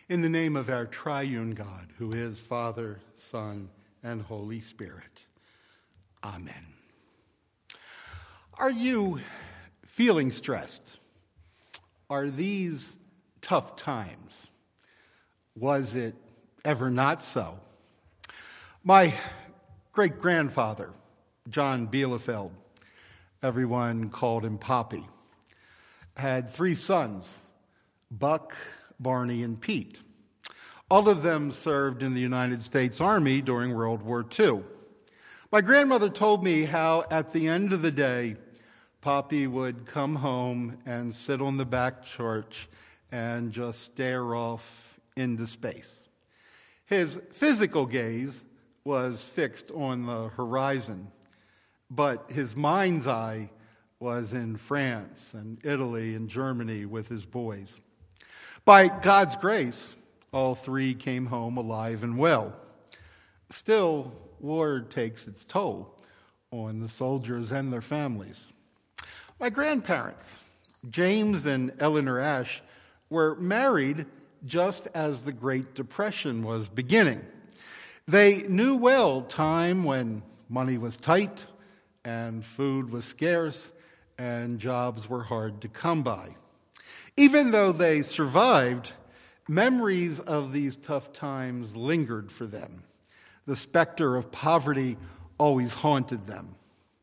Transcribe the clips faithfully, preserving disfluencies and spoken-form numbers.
In the name of our triune God, who is Father, Son, and Holy Spirit. Amen. Are you feeling stressed? Are these tough times? Was it ever not so? My great-grandfather, John Bielefeld, everyone called him Poppy, had three sons, Buck, Barney, and Pete. All of them served in the United States Army during World War Two. My grandmother told me how at the end of the day, Poppy would come home and sit on the back porch and just stare off into space. His physical gaze was fixed on the horizon, but his mind's eye was in France and Italy and Germany with his boys. By God's grace, all three came home alive and well. Still, war takes its toll on the soldiers and their families. My grandparents, James and Eleanor Ash, were married just as the Great Depression was beginning. They knew well time when money was tight and food was scarce and jobs were hard to come by. Even though they survived, memories of these tough times lingered for them. The specter of poverty always haunted them.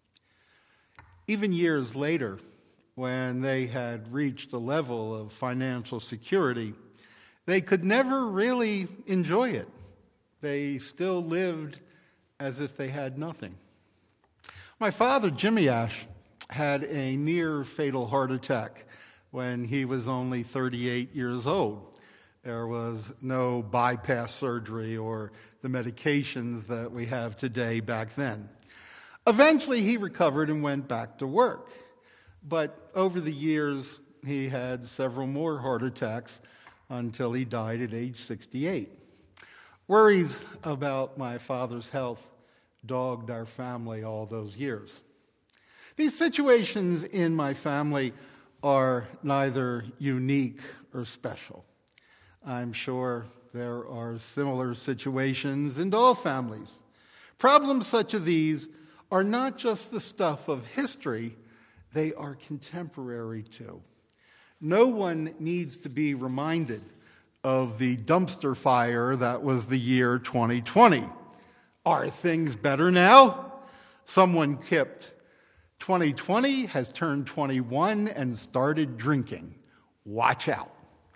Even years later, when they had reached a level of financial security, they could never really enjoy it. They still lived as if they had nothing. My father, Jimmy Ash, had a near-fatal heart attack when he was only thirty-eight years old. There was no bypass surgery or the medications that we have today back then. Eventually, he recovered and went back to work. But over the years, he had several more heart attacks until he died at age sixty-eight. Worries about my father's health dogged our family all those years. These situations in my family are neither unique or special. I'm sure there are similar situations in all families. Problems such as these are not just the stuff of history, they are contemporary too. No one needs to be reminded of the dumpster fire that was the year twenty twenty. Are things better now? Someone quipped, twenty twenty has turned twenty-one and started drinking. Watch out.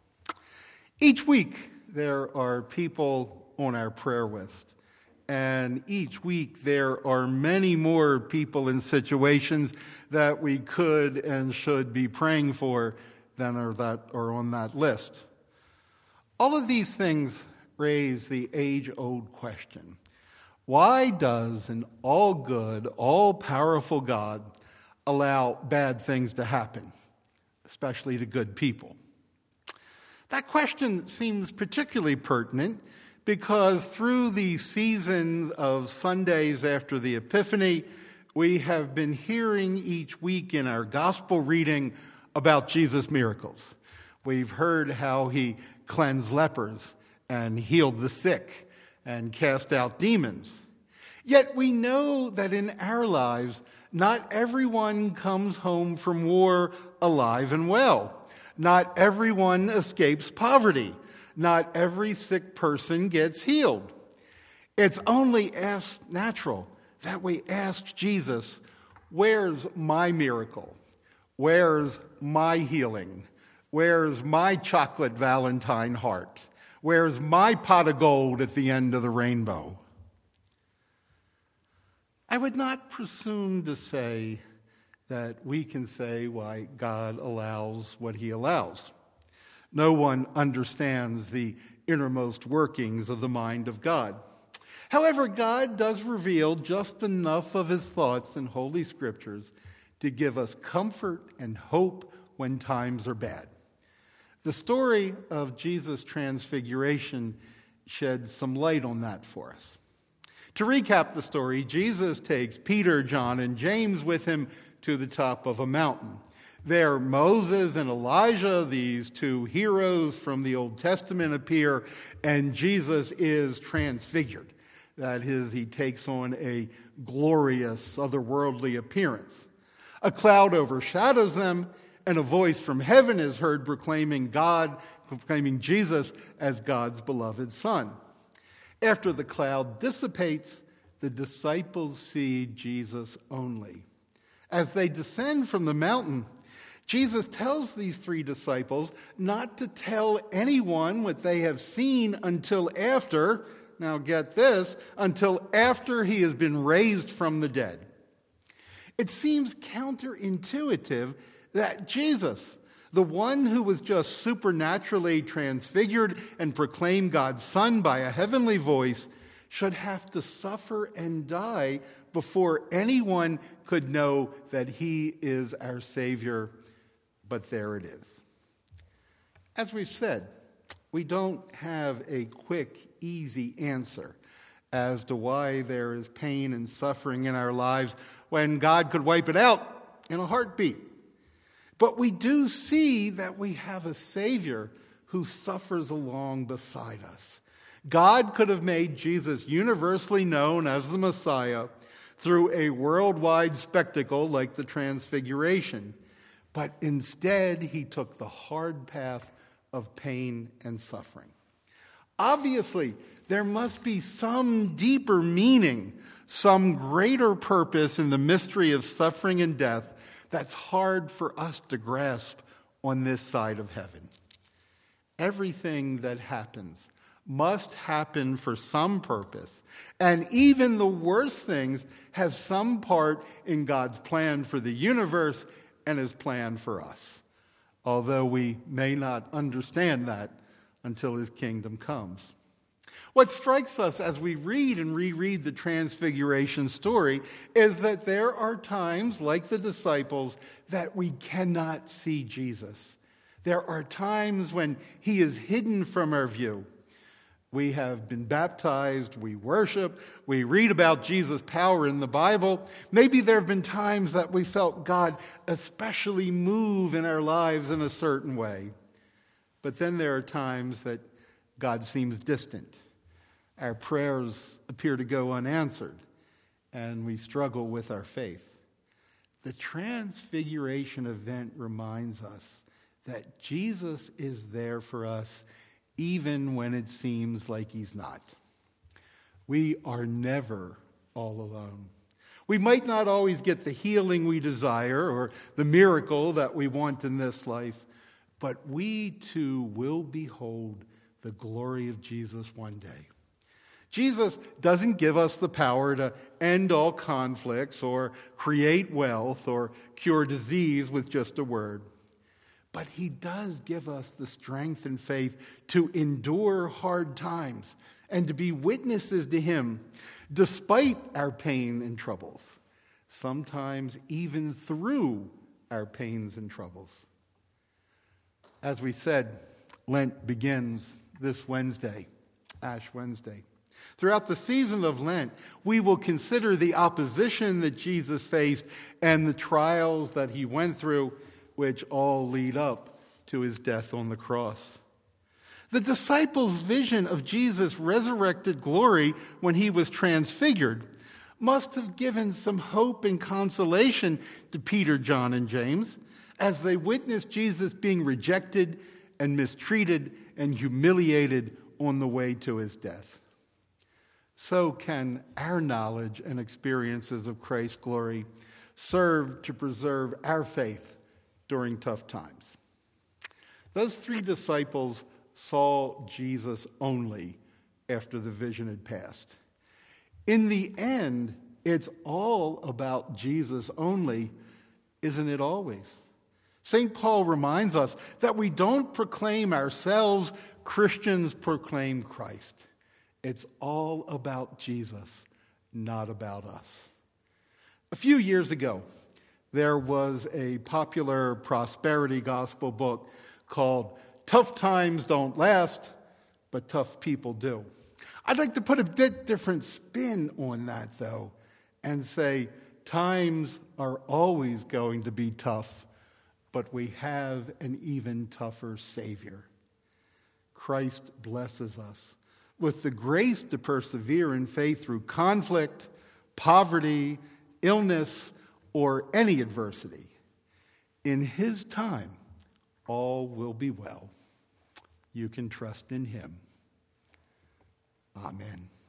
Each week, there are people on our prayer list. And each week, there are many more people in situations that we could and should be praying for than are, that are on that list. All of these things raise the age-old question. Why does an all-good, all-powerful God allow bad things to happen, especially to good people? That question seems particularly pertinent because through the season of Sundays after the Epiphany, we have been hearing each week in our gospel reading about Jesus' miracles. We've heard how he cleansed lepers and healed the sick and cast out demons. Yet we know that in our lives, not everyone comes home from war alive and well. Not everyone escapes poverty. Not every sick person gets healed. It's only natural that we ask Jesus, where's my miracle? Where's my healing? Where's my chocolate Valentine heart? Where's my pot of gold at the end of the rainbow? I would not presume to say that we can say why God allows what he allows. No one understands the innermost workings of the mind of God. However, God does reveal just enough of his thoughts in Holy Scriptures to give us comfort and hope when times are bad. The story of Jesus' transfiguration sheds some light on that for us. To recap the story, Jesus takes Peter, John, and James with him to the top of a mountain. There, Moses and Elijah, these two heroes from the Old Testament, appear, and Jesus is transfigured. That is, he takes on a glorious, otherworldly appearance. A cloud overshadows them, and a voice from heaven is heard proclaiming God, proclaiming Jesus as God's beloved Son. After the cloud dissipates, the disciples see Jesus only. As they descend from the mountain, Jesus tells these three disciples not to tell anyone what they have seen until after, now get this, until after he has been raised from the dead. It seems counterintuitive that Jesus, the one who was just supernaturally transfigured and proclaimed God's Son by a heavenly voice, should have to suffer and die before anyone could know that he is our Savior. But there it is. As we've said, we don't have a quick, easy answer as to why there is pain and suffering in our lives when God could wipe it out in a heartbeat. But we do see that we have a Savior who suffers along beside us. God could have made Jesus universally known as the Messiah through a worldwide spectacle like the Transfiguration. But instead, he took the hard path of pain and suffering. Obviously, there must be some deeper meaning, some greater purpose in the mystery of suffering and death that's hard for us to grasp on this side of heaven. Everything that happens must happen for some purpose, and even the worst things have some part in God's plan for the universe and his plan for us, although we may not understand that until his kingdom comes. What strikes us as we read and reread the Transfiguration story is that there are times, like the disciples, that we cannot see Jesus. There are times when he is hidden from our view. We have been baptized, we worship, we read about Jesus' power in the Bible. Maybe there have been times that we felt God especially move in our lives in a certain way. But then there are times that God seems distant. Our prayers appear to go unanswered, and we struggle with our faith. The Transfiguration event reminds us that Jesus is there for us even when it seems like he's not. We are never all alone. We might not always get the healing we desire or the miracle that we want in this life, but we too will behold the glory of Jesus one day. Jesus doesn't give us the power to end all conflicts or create wealth or cure disease with just a word. But he does give us the strength and faith to endure hard times and to be witnesses to him despite our pain and troubles, sometimes even through our pains and troubles. As we said, Lent begins this Wednesday, Ash Wednesday. Throughout the season of Lent, we will consider the opposition that Jesus faced and the trials that he went through, which all lead up to his death on the cross. The disciples' vision of Jesus' resurrected glory when he was transfigured must have given some hope and consolation to Peter, John, and James as they witnessed Jesus being rejected and mistreated and humiliated on the way to his death. So can our knowledge and experiences of Christ's glory serve to preserve our faith during tough times. Those three disciples saw Jesus only after the vision had passed. In the end, it's all about Jesus only, isn't it always? Saint Paul reminds us that we don't proclaim ourselves, Christians proclaim Christ. It's all about Jesus, not about us. A few years ago, there was a popular prosperity gospel book called Tough Times Don't Last, but Tough People Do. I'd like to put a bit different spin on that, though, and say times are always going to be tough, but we have an even tougher Savior. Christ blesses us with the grace to persevere in faith through conflict, poverty, illness, or any adversity. In His time, all will be well. You can trust in Him. Amen.